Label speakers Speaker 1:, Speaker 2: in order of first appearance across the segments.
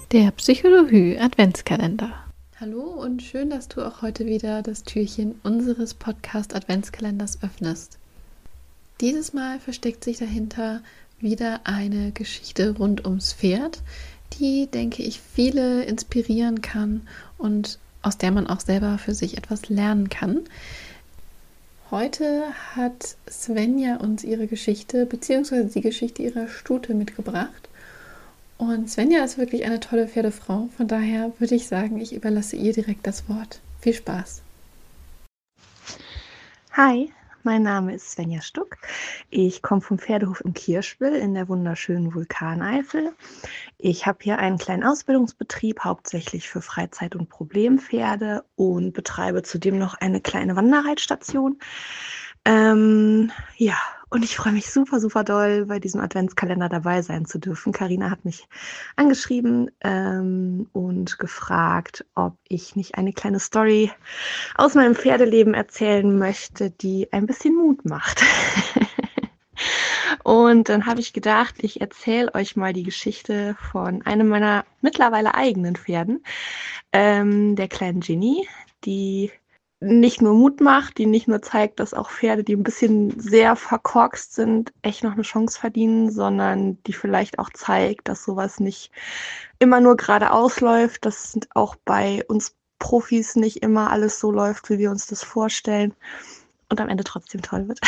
Speaker 1: Der Psychologie Adventskalender. Hallo und schön, dass du auch heute wieder das Türchen unseres Podcast Adventskalenders öffnest. Dieses Mal versteckt sich dahinter wieder eine Geschichte rund ums Pferd, die, denke ich, viele inspirieren kann und aus der man auch selber für sich etwas lernen kann. Heute hat Svenja uns ihre Geschichte bzw. die Geschichte ihrer Stute mitgebracht. Und Svenja ist wirklich eine tolle Pferdefrau. Von daher würde ich sagen, ich überlasse ihr direkt das Wort. Viel Spaß.
Speaker 2: Hi, mein Name ist Svenja Stuck. Ich komme vom Pferdehof in Kirschwil in der wunderschönen Vulkaneifel. Ich habe hier einen kleinen Ausbildungsbetrieb, hauptsächlich für Freizeit- und Problempferde und betreibe zudem noch eine kleine Wanderreitstation. Ja, und ich freue mich super, super doll, bei diesem Adventskalender dabei sein zu dürfen. Carina hat mich angeschrieben und gefragt, ob ich nicht eine kleine Story aus meinem Pferdeleben erzählen möchte, die ein bisschen Mut macht. Und dann habe ich gedacht, ich erzähle euch mal die Geschichte von einem meiner mittlerweile eigenen Pferden, der kleinen Ginny, die nicht nur Mut macht, die nicht nur zeigt, dass auch Pferde, die ein bisschen sehr verkorkst sind, echt noch eine Chance verdienen, sondern die vielleicht auch zeigt, dass sowas nicht immer nur geradeaus läuft, dass auch bei uns Profis nicht immer alles so läuft, wie wir uns das vorstellen und am Ende trotzdem toll wird.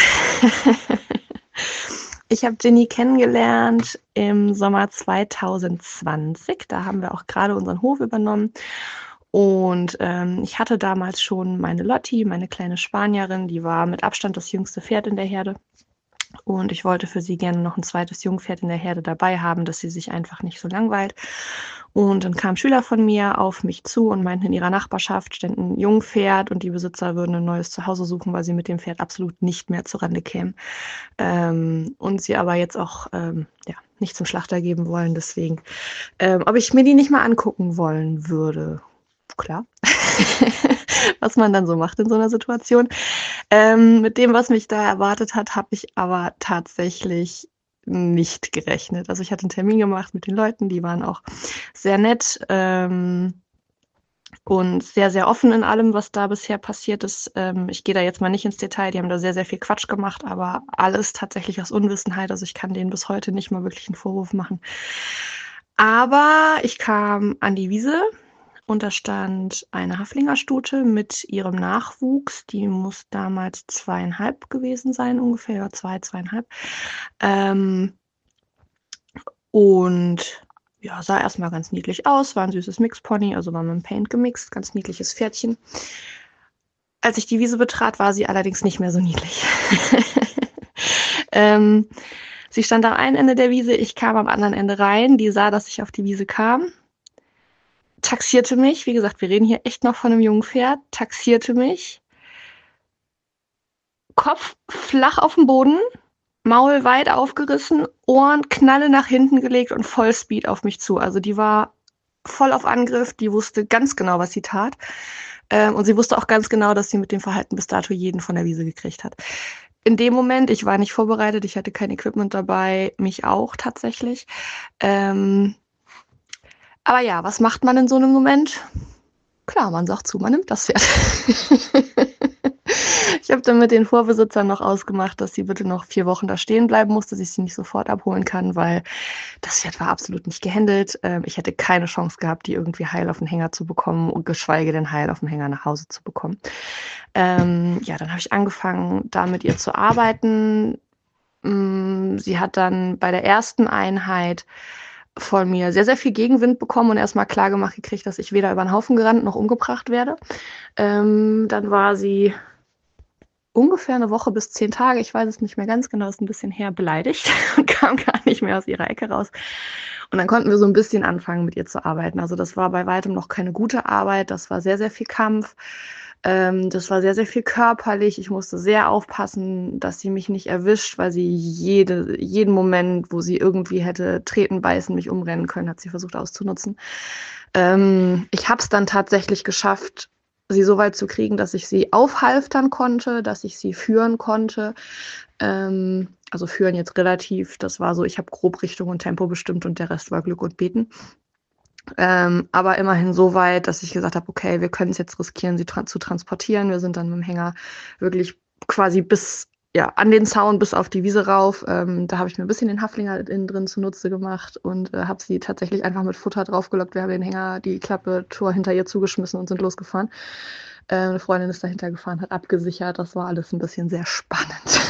Speaker 2: Ich habe Ginny kennengelernt im Sommer 2020. Da haben wir auch gerade unseren Hof übernommen. Und ich hatte damals schon meine Lotti, meine kleine Spanierin, die war mit Abstand das jüngste Pferd in der Herde. Und ich wollte für sie gerne noch ein zweites Jungpferd in der Herde dabei haben, dass sie sich einfach nicht so langweilt. Und dann kamen Schüler von mir auf mich zu und meinten, in ihrer Nachbarschaft stände ein Jungpferd und die Besitzer würden ein neues Zuhause suchen, weil sie mit dem Pferd absolut nicht mehr zurande kämen. Und sie aber jetzt auch nicht zum Schlachter geben wollen. Deswegen, ob ich mir die nicht mal angucken wollen würde. Klar, was man dann so macht in so einer Situation. Mit dem, was mich da erwartet hat, habe ich aber tatsächlich nicht gerechnet. Also ich hatte einen Termin gemacht mit den Leuten, die waren auch sehr nett und sehr, sehr offen in allem, was da bisher passiert ist. Ich gehe da jetzt mal nicht ins Detail, die haben da sehr, sehr viel Quatsch gemacht, aber alles tatsächlich aus Unwissenheit. Also ich kann denen bis heute nicht mal wirklich einen Vorwurf machen. Aber ich kam an die Wiese und da stand eine Haflingerstute mit ihrem Nachwuchs. Die muss damals 2,5 gewesen sein, ungefähr, ja, 2,5. Und ja, sah erstmal ganz niedlich aus, war ein süßes Mixpony, also war mit dem Paint gemixt, ganz niedliches Pferdchen. Als ich die Wiese betrat, war sie allerdings nicht mehr so niedlich. Sie stand am einen Ende der Wiese, ich kam am anderen Ende rein. Die sah, dass ich auf die Wiese kam, taxierte mich. Wie gesagt, wir reden hier echt noch von einem jungen Pferd. Taxierte mich. Kopf flach auf dem Boden, Maul weit aufgerissen, Ohren Knalle nach hinten gelegt und Vollspeed auf mich zu. Also die war voll auf Angriff, die wusste ganz genau, was sie tat. Und sie wusste auch ganz genau, dass sie mit dem Verhalten bis dato jeden von der Wiese gekriegt hat. In dem Moment, ich war nicht vorbereitet, ich hatte kein Equipment dabei, mich auch tatsächlich. Aber ja, was macht man in so einem Moment? Klar, man sagt zu, man nimmt das Pferd. Ich habe dann mit den Vorbesitzern noch ausgemacht, dass sie bitte noch 4 Wochen da stehen bleiben muss, dass ich sie nicht sofort abholen kann, weil das Pferd war absolut nicht gehandelt. Ich hätte keine Chance gehabt, die irgendwie heil auf den Hänger zu bekommen und geschweige denn heil auf dem Hänger nach Hause zu bekommen. Ja, dann habe ich angefangen, da mit ihr zu arbeiten. Sie hat dann bei der ersten Einheit von mir sehr, sehr viel Gegenwind bekommen und erstmal klar gemacht gekriegt, dass ich weder über den Haufen gerannt noch umgebracht werde. Dann war sie ungefähr 1 Woche bis 10 Tage, ich weiß es nicht mehr ganz genau, ist ein bisschen her, beleidigt und kam gar nicht mehr aus ihrer Ecke raus. Und dann konnten wir so ein bisschen anfangen, mit ihr zu arbeiten. Also das war bei weitem noch keine gute Arbeit, das war sehr, sehr viel Kampf. Das war sehr, sehr viel körperlich. Ich musste sehr aufpassen, dass sie mich nicht erwischt, weil sie jeden Moment, wo sie irgendwie hätte treten, beißen, mich umrennen können, hat sie versucht auszunutzen. Ich habe es dann tatsächlich geschafft, sie so weit zu kriegen, dass ich sie aufhalftern konnte, dass ich sie führen konnte. Also führen jetzt relativ, das war so, ich habe grob Richtung und Tempo bestimmt und der Rest war Glück und Beten. Aber immerhin so weit, dass ich gesagt habe, okay, wir können es jetzt riskieren, sie zu transportieren. Wir sind dann mit dem Hänger wirklich quasi bis an den Zaun bis auf die Wiese rauf. Da habe ich mir ein bisschen den Haflinger innen drin zunutze gemacht und habe sie tatsächlich einfach mit Futter draufgelockt. Wir haben den Hänger, die Klappe, Tor hinter ihr zugeschmissen und sind losgefahren. Eine Freundin ist dahinter gefahren, hat abgesichert. Das war alles ein bisschen sehr spannend.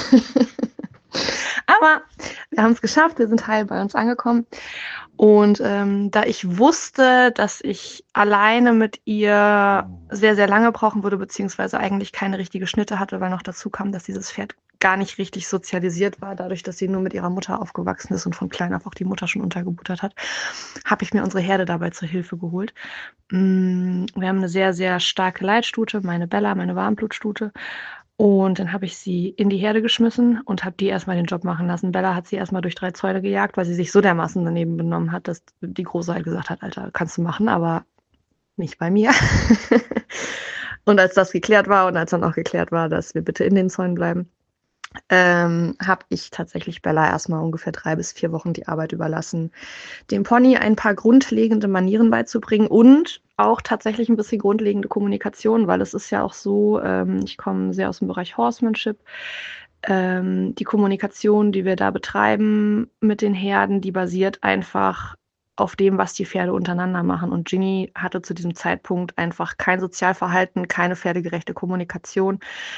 Speaker 2: Aber wir haben es geschafft, wir sind heil bei uns angekommen. Und da ich wusste, dass ich alleine mit ihr sehr, sehr lange brauchen würde, beziehungsweise eigentlich keine richtige Schnitte hatte, weil noch dazu kam, dass dieses Pferd gar nicht richtig sozialisiert war, dadurch, dass sie nur mit ihrer Mutter aufgewachsen ist und von klein auf auch die Mutter schon untergebuttert hat, habe ich mir unsere Herde dabei zur Hilfe geholt. Wir haben eine sehr, sehr starke Leitstute, meine Bella, meine Warmblutstute. Und dann habe ich sie in die Herde geschmissen und habe die erstmal den Job machen lassen. Bella hat sie erstmal durch 3 Zäune gejagt, weil sie sich so dermaßen daneben benommen hat, dass die Große halt gesagt hat, Alter, kannst du machen, aber nicht bei mir. Und als das geklärt war und als dann auch geklärt war, dass wir bitte in den Zäunen bleiben, habe ich tatsächlich Bella erstmal ungefähr 3 bis 4 Wochen die Arbeit überlassen, dem Pony ein paar grundlegende Manieren beizubringen und auch tatsächlich ein bisschen grundlegende Kommunikation, weil es ist ja auch so, ich komme sehr aus dem Bereich Horsemanship. Die Kommunikation, die wir da betreiben mit den Herden, die basiert einfach auf dem, was die Pferde untereinander machen. Und Ginny hatte zu diesem Zeitpunkt einfach kein Sozialverhalten, keine pferdegerechte Kommunikation.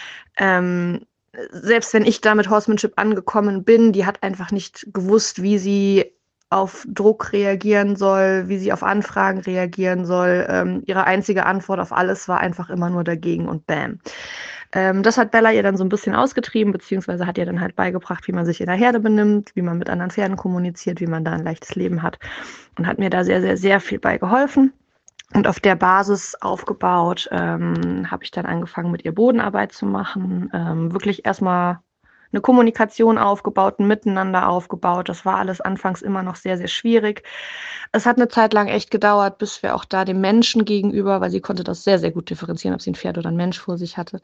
Speaker 2: Selbst wenn ich da mit Horsemanship angekommen bin, die hat einfach nicht gewusst, wie sie auf Druck reagieren soll, wie sie auf Anfragen reagieren soll. Ihre einzige Antwort auf alles war einfach immer nur dagegen und bam. Das hat Bella ihr dann so ein bisschen ausgetrieben, beziehungsweise hat ihr dann halt beigebracht, wie man sich in der Herde benimmt, wie man mit anderen Pferden kommuniziert, wie man da ein leichtes Leben hat und hat mir da sehr, sehr, sehr viel bei geholfen. Und auf der Basis aufgebaut, habe ich dann angefangen, mit ihr Bodenarbeit zu machen. Wirklich erstmal eine Kommunikation aufgebaut, ein Miteinander aufgebaut. Das war alles anfangs immer noch sehr, sehr schwierig. Es hat eine Zeit lang echt gedauert, bis wir auch da dem Menschen gegenüber, weil sie konnte das sehr, sehr gut differenzieren, ob sie ein Pferd oder ein Mensch vor sich hatte,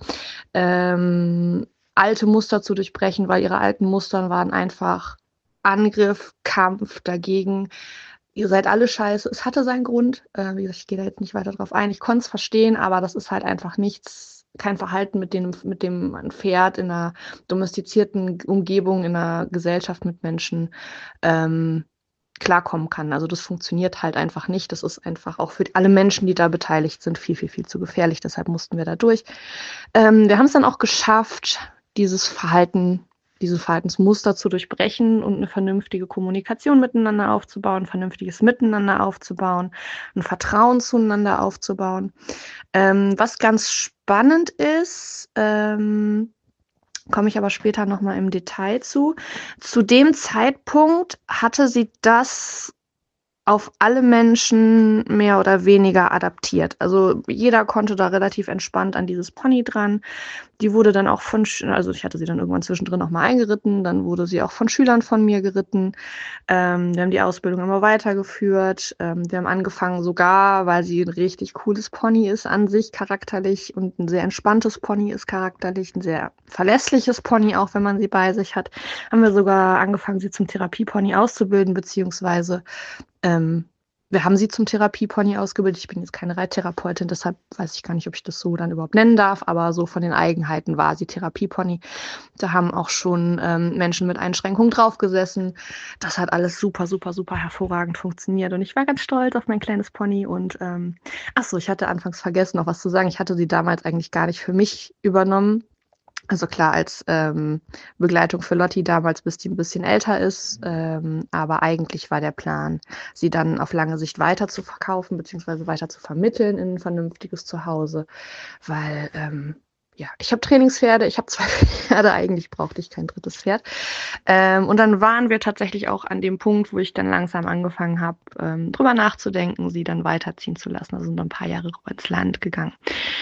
Speaker 2: alte Muster zu durchbrechen, weil ihre alten Mustern waren einfach Angriff, Kampf dagegen. Ihr seid alle scheiße. Es hatte seinen Grund. Wie gesagt, ich gehe da jetzt nicht weiter drauf ein. Ich konnte es verstehen, aber das ist halt einfach nichts, kein Verhalten, mit dem ein Pferd in einer domestizierten Umgebung, in einer Gesellschaft mit Menschen klarkommen kann. Also das funktioniert halt einfach nicht. Das ist einfach auch für alle Menschen, die da beteiligt sind, viel, viel, viel zu gefährlich. Deshalb mussten wir da durch. Wir haben es dann auch geschafft, diese Verhaltensmuster zu durchbrechen und eine vernünftige Kommunikation miteinander aufzubauen, ein vernünftiges Miteinander aufzubauen, ein Vertrauen zueinander aufzubauen. Was ganz spannend ist, komme ich aber später nochmal im Detail zu. Zu dem Zeitpunkt hatte sie das auf alle Menschen mehr oder weniger adaptiert. Also jeder konnte da relativ entspannt an dieses Pony dran. Die wurde dann auch also ich hatte sie dann irgendwann zwischendrin auch mal eingeritten, dann wurde sie auch von Schülern von mir geritten. Wir haben die Ausbildung immer weitergeführt. Wir haben angefangen sogar, weil sie ein richtig cooles Pony ist an sich charakterlich und ein sehr entspanntes Pony ist charakterlich, ein sehr verlässliches Pony auch, wenn man sie bei sich hat, haben wir sogar angefangen, sie zum Therapiepony auszubilden, beziehungsweise wir haben sie zum Therapiepony ausgebildet. Ich bin jetzt keine Reittherapeutin, deshalb weiß ich gar nicht, ob ich das so dann überhaupt nennen darf, aber so von den Eigenheiten war sie Therapiepony. Da haben auch schon Menschen mit Einschränkungen draufgesessen. Das hat alles super, super, super hervorragend funktioniert und ich war ganz stolz auf mein kleines Pony und ich hatte anfangs vergessen, noch was zu sagen. Ich hatte sie damals eigentlich gar nicht für mich übernommen. Also klar, als Begleitung für Lotti damals, bis die ein bisschen älter ist. Aber eigentlich war der Plan, sie dann auf lange Sicht weiter zu verkaufen, beziehungsweise weiter zu vermitteln in ein vernünftiges Zuhause. Weil, ich habe Trainingspferde, ich habe 2 Pferde, eigentlich brauchte ich kein 3. Pferd. Und dann waren wir tatsächlich auch an dem Punkt, wo ich dann langsam angefangen habe, drüber nachzudenken, sie dann weiterziehen zu lassen. Also sind ein paar Jahre rüber ins Land gegangen.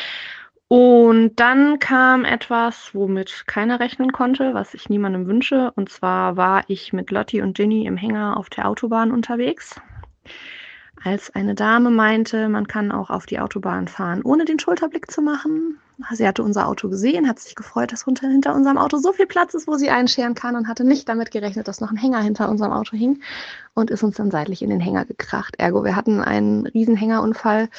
Speaker 2: Und dann kam etwas, womit keiner rechnen konnte, was ich niemandem wünsche. Und zwar war ich mit Lotti und Ginny im Hänger auf der Autobahn unterwegs. Als eine Dame meinte, man kann auch auf die Autobahn fahren, ohne den Schulterblick zu machen, Sie hatte unser Auto gesehen, hat sich gefreut, dass hinter unserem Auto so viel Platz ist, wo sie einscheren kann und hatte nicht damit gerechnet, dass noch ein Hänger hinter unserem Auto hing und ist uns dann seitlich in den Hänger gekracht. Ergo, wir hatten einen riesen Hängerunfall.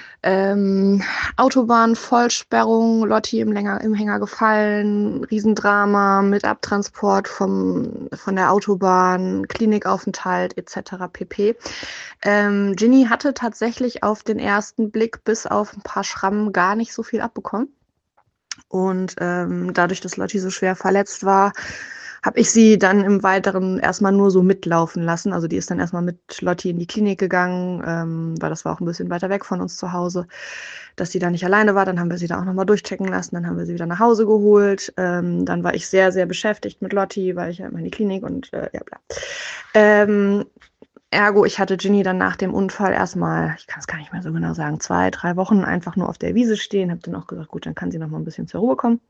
Speaker 2: Autobahnvollsperrung, Lotti im Hänger gefallen, Riesendrama mit Abtransport von der Autobahn, Klinikaufenthalt etc. pp. Ginny hatte tatsächlich auf den ersten Blick bis auf ein paar Schrammen gar nicht so viel abbekommen. Und dadurch, dass Lotti so schwer verletzt war, habe ich sie dann im Weiteren erstmal nur so mitlaufen lassen. Also die ist dann erstmal mit Lotti in die Klinik gegangen, weil das war auch ein bisschen weiter weg von uns zu Hause, dass sie da nicht alleine war. Dann haben wir sie da auch nochmal durchchecken lassen. Dann haben wir sie wieder nach Hause geholt. Dann war ich sehr, sehr beschäftigt mit Lotti, weil ich ja immer in die Klinik und ja, bla. Ergo, ich hatte Ginny dann nach dem Unfall erstmal, ich kann es gar nicht mehr so genau sagen, 2, 3 Wochen einfach nur auf der Wiese stehen. Habe dann auch gesagt, gut, dann kann sie noch mal ein bisschen zur Ruhe kommen.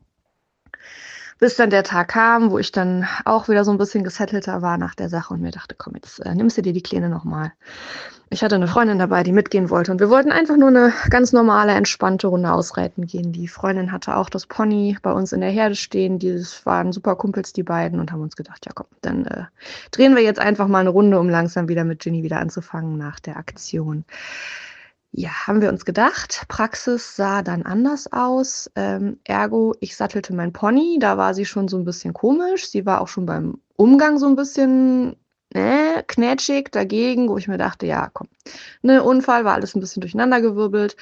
Speaker 2: Bis dann der Tag kam, wo ich dann auch wieder so ein bisschen gesettelter war nach der Sache und mir dachte, komm, jetzt nimmst du dir die Kleine nochmal. Ich hatte eine Freundin dabei, die mitgehen wollte und wir wollten einfach nur eine ganz normale, entspannte Runde ausreiten gehen. Die Freundin hatte auch das Pony bei uns in der Herde stehen. Das waren super Kumpels, die beiden, und haben uns gedacht, ja komm, dann drehen wir jetzt einfach mal eine Runde, um langsam wieder mit Ginny wieder anzufangen nach der Aktion. Ja, haben wir uns gedacht. Praxis sah dann anders aus. Ergo, ich sattelte mein Pony. Da war sie schon so ein bisschen komisch. Sie war auch schon beim Umgang so ein bisschen knätschig dagegen, wo ich mir dachte, ja, komm. Ne, Unfall, war alles ein bisschen durcheinandergewirbelt.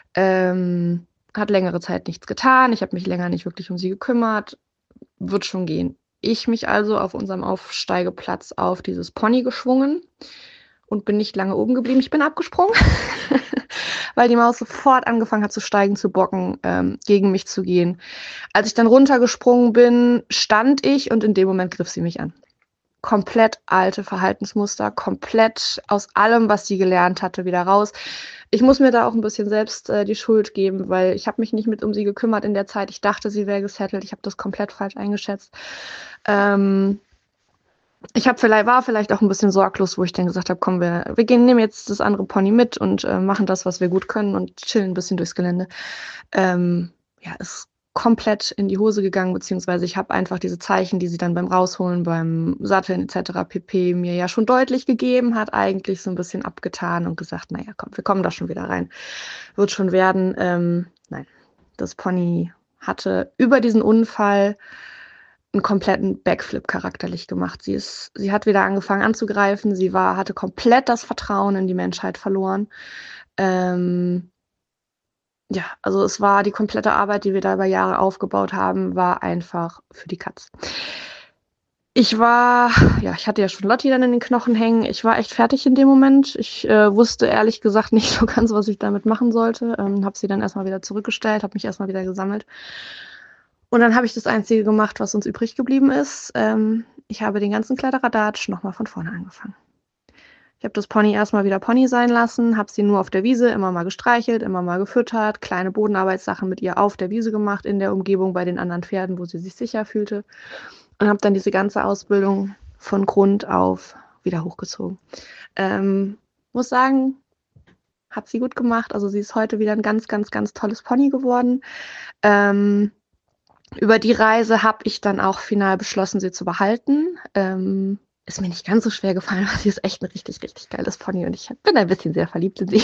Speaker 2: Hat längere Zeit nichts getan. Ich habe mich länger nicht wirklich um sie gekümmert. Wird schon gehen. Ich mich also auf unserem Aufsteigeplatz auf dieses Pony geschwungen und bin nicht lange oben geblieben. Ich bin abgesprungen, weil die Maus sofort angefangen hat zu steigen, zu bocken, gegen mich zu gehen. Als ich dann runtergesprungen bin, stand ich und in dem Moment griff sie mich an. Komplett alte Verhaltensmuster, komplett aus allem, was sie gelernt hatte, wieder raus. Ich muss mir da auch ein bisschen selbst die Schuld geben, weil ich habe mich nicht mit um sie gekümmert in der Zeit. Ich dachte, sie wäre gesettelt. Ich habe das komplett falsch eingeschätzt. Ich war vielleicht auch ein bisschen sorglos, wo ich dann gesagt habe, komm, wir nehmen jetzt das andere Pony mit und machen das, was wir gut können und chillen ein bisschen durchs Gelände. Ist komplett in die Hose gegangen, beziehungsweise ich habe einfach diese Zeichen, die sie dann beim Rausholen, beim Satteln etc. pp. Mir ja schon deutlich gegeben hat, eigentlich so ein bisschen abgetan und gesagt, naja, komm, wir kommen da schon wieder rein. Wird schon werden. Nein, das Pony hatte über diesen Unfall einen kompletten Backflip charakterlich gemacht. Sie hat wieder angefangen anzugreifen. Sie hatte komplett das Vertrauen in die Menschheit verloren. Also es war die komplette Arbeit, die wir da über Jahre aufgebaut haben, war einfach für die Katz. Ich hatte ja schon Lotti dann in den Knochen hängen. Ich war echt fertig in dem Moment. Ich wusste ehrlich gesagt nicht so ganz, was ich damit machen sollte. Habe sie dann erstmal wieder zurückgestellt, habe mich erstmal wieder gesammelt. Und dann habe ich das Einzige gemacht, was uns übrig geblieben ist. Ich habe den ganzen Kladderadatsch nochmal von vorne angefangen. Ich habe das Pony erstmal wieder Pony sein lassen, habe sie nur auf der Wiese immer mal gestreichelt, immer mal gefüttert, kleine Bodenarbeitssachen mit ihr auf der Wiese gemacht, in der Umgebung bei den anderen Pferden, wo sie sich sicher fühlte. Und habe dann diese ganze Ausbildung von Grund auf wieder hochgezogen. Muss sagen, hat sie gut gemacht. Also sie ist heute wieder ein ganz, ganz, ganz tolles Pony geworden. Über die Reise habe ich dann auch final beschlossen, sie zu behalten. Ist mir nicht ganz so schwer gefallen, weil sie ist echt ein richtig, richtig geiles Pony und ich bin ein bisschen sehr verliebt in sie.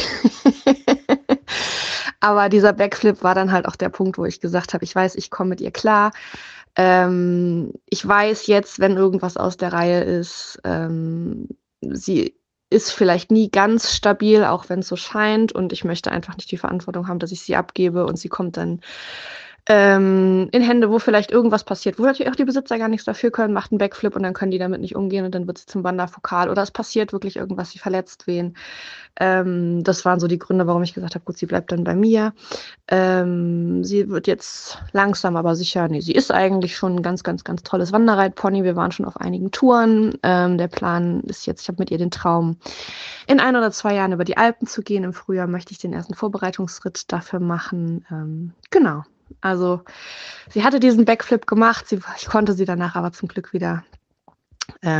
Speaker 2: Aber dieser Backflip war dann halt auch der Punkt, wo ich gesagt habe, ich weiß, ich komme mit ihr klar. Ich weiß jetzt, wenn irgendwas aus der Reihe ist, sie ist vielleicht nie ganz stabil, auch wenn es so scheint, und ich möchte einfach nicht die Verantwortung haben, dass ich sie abgebe und sie kommt dann in Hände, wo vielleicht irgendwas passiert, wo natürlich auch die Besitzer gar nichts dafür können, macht einen Backflip und dann können die damit nicht umgehen und dann wird sie zum Wanderfokal oder es passiert wirklich irgendwas, sie verletzt wen. Das waren so die Gründe, warum ich gesagt habe, gut, sie bleibt dann bei mir. Sie wird jetzt langsam, aber sicher, sie ist eigentlich schon ein ganz, ganz, ganz tolles Wanderreitpony. Wir waren schon auf einigen Touren. Der Plan ist jetzt, ich habe mit ihr den Traum, in 1 oder 2 Jahren über die Alpen zu gehen. Im Frühjahr möchte ich den ersten Vorbereitungsritt dafür machen. Genau. Also sie hatte diesen Backflip gemacht, ich konnte sie danach aber zum Glück wieder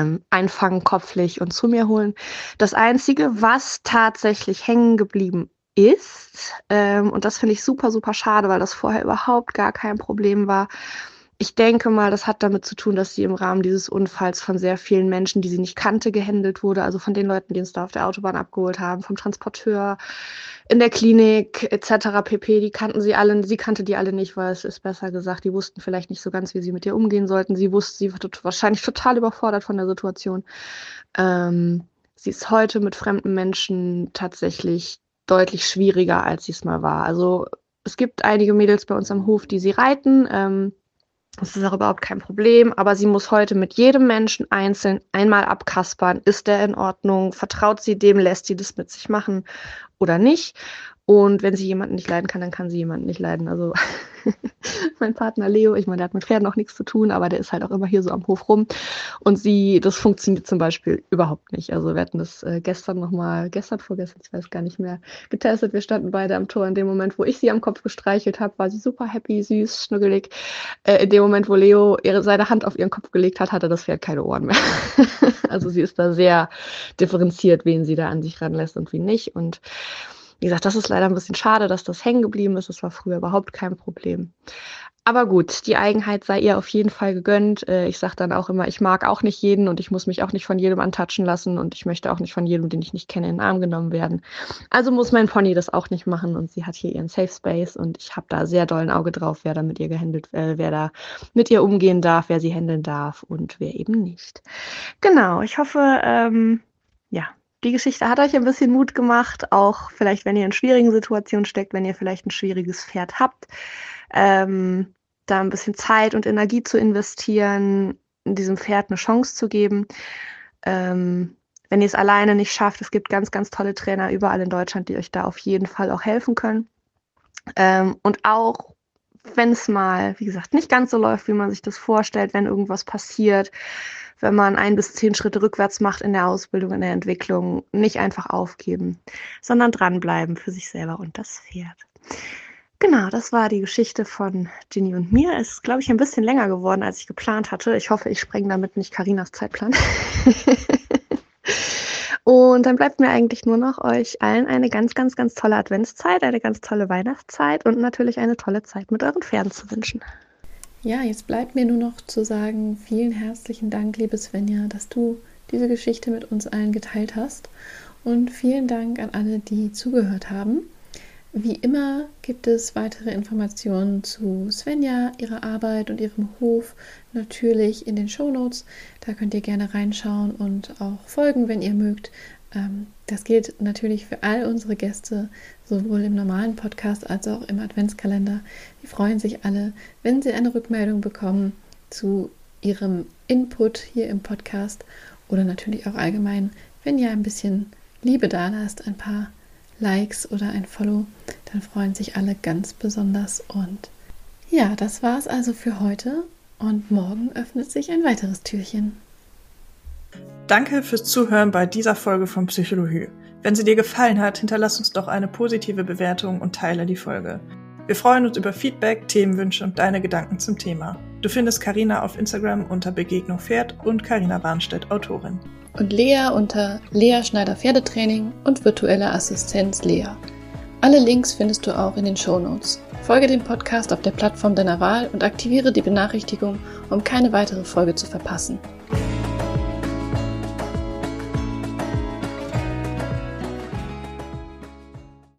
Speaker 2: einfangen, kopflich und zu mir holen. Das Einzige, was tatsächlich hängen geblieben ist. Und das finde ich super, super schade, weil das vorher überhaupt gar kein Problem war. Ich denke mal, das hat damit zu tun, dass sie im Rahmen dieses Unfalls von sehr vielen Menschen, die sie nicht kannte, gehändelt wurde. Also von den Leuten, die uns da auf der Autobahn abgeholt haben, vom Transporteur, in der Klinik etc. pp. Die kannten sie alle, sie kannte die alle nicht, weil es ist besser gesagt, die wussten vielleicht nicht so ganz, wie sie mit ihr umgehen sollten. Sie war wahrscheinlich total überfordert von der Situation. Sie ist heute mit fremden Menschen tatsächlich deutlich schwieriger, als sie es mal war. Also es gibt einige Mädels bei uns am Hof, die sie reiten. Das ist auch überhaupt kein Problem, aber sie muss heute mit jedem Menschen einzeln einmal abkaspern. Ist der in Ordnung? Vertraut sie dem? Lässt sie das mit sich machen oder nicht? Und wenn sie jemanden nicht leiden kann, dann kann sie jemanden nicht leiden. Also mein Partner Leo, ich meine, der hat mit Pferden auch nichts zu tun, aber der ist halt auch immer hier so am Hof rum. Und das funktioniert zum Beispiel überhaupt nicht. Also wir hatten das vorgestern, ich weiß gar nicht mehr, getestet. Wir standen beide am Tor. In dem Moment, wo ich sie am Kopf gestreichelt habe, war sie super happy, süß, schnuggelig. In dem Moment, wo Leo seine Hand auf ihren Kopf gelegt hat, hatte das Pferd keine Ohren mehr. Also sie ist da sehr differenziert, wen sie da an sich ranlässt und wen nicht. Und wie gesagt, das ist leider ein bisschen schade, dass das hängen geblieben ist. Das war früher überhaupt kein Problem. Aber gut, die Eigenheit sei ihr auf jeden Fall gegönnt. Ich sage dann auch immer, ich mag auch nicht jeden und ich muss mich auch nicht von jedem antatschen lassen und ich möchte auch nicht von jedem, den ich nicht kenne, in den Arm genommen werden. Also muss mein Pony das auch nicht machen und sie hat hier ihren Safe Space und ich habe da sehr doll ein Auge drauf, wer da mit ihr wer da mit ihr umgehen darf, wer sie handeln darf und wer eben nicht. Genau, ich hoffe, die Geschichte hat euch ein bisschen Mut gemacht, auch vielleicht, wenn ihr in schwierigen Situationen steckt, wenn ihr vielleicht ein schwieriges Pferd habt, da ein bisschen Zeit und Energie zu investieren, diesem Pferd eine Chance zu geben. Wenn ihr es alleine nicht schafft, es gibt ganz, ganz tolle Trainer überall in Deutschland, die euch da auf jeden Fall auch helfen können. Und auch, wenn es mal, wie gesagt, nicht ganz so läuft, wie man sich das vorstellt, wenn irgendwas passiert, wenn man 1 bis 10 Schritte rückwärts macht in der Ausbildung, in der Entwicklung, nicht einfach aufgeben, sondern dranbleiben für sich selber und das Pferd. Genau, das war die Geschichte von Ginny und mir. Es ist, glaube ich, ein bisschen länger geworden, als ich geplant hatte. Ich hoffe, ich sprenge damit nicht Carinas Zeitplan. Und dann bleibt mir eigentlich nur noch euch allen eine ganz, ganz, ganz tolle Adventszeit, eine ganz tolle Weihnachtszeit und natürlich eine tolle Zeit mit euren Pferden zu wünschen.
Speaker 1: Ja, jetzt bleibt mir nur noch zu sagen, vielen herzlichen Dank, liebe Svenja, dass du diese Geschichte mit uns allen geteilt hast. Und vielen Dank an alle, die zugehört haben. Wie immer gibt es weitere Informationen zu Svenja, ihrer Arbeit und ihrem Hof natürlich in den Shownotes. Da könnt ihr gerne reinschauen und auch folgen, wenn ihr mögt. Das gilt natürlich für all unsere Gäste, sowohl im normalen Podcast als auch im Adventskalender. Die freuen sich alle, wenn sie eine Rückmeldung bekommen zu ihrem Input hier im Podcast oder natürlich auch allgemein, wenn ihr ein bisschen Liebe da lasst, ein paar Likes oder ein Follow, dann freuen sich alle ganz besonders. Und ja, das war's also für heute und morgen öffnet sich ein weiteres Türchen.
Speaker 3: Danke fürs Zuhören bei dieser Folge von Psychologie. Wenn sie dir gefallen hat, hinterlass uns doch eine positive Bewertung und teile die Folge. Wir freuen uns über Feedback, Themenwünsche und deine Gedanken zum Thema. Du findest Carina auf Instagram unter Begegnung Pferd und Carina Warnstedt, Autorin.
Speaker 1: Und Lea unter Lea Schneider Pferdetraining und virtuelle Assistenz Lea. Alle Links findest du auch in den Shownotes. Folge dem Podcast auf der Plattform deiner Wahl und aktiviere die Benachrichtigung, um keine weitere Folge zu verpassen.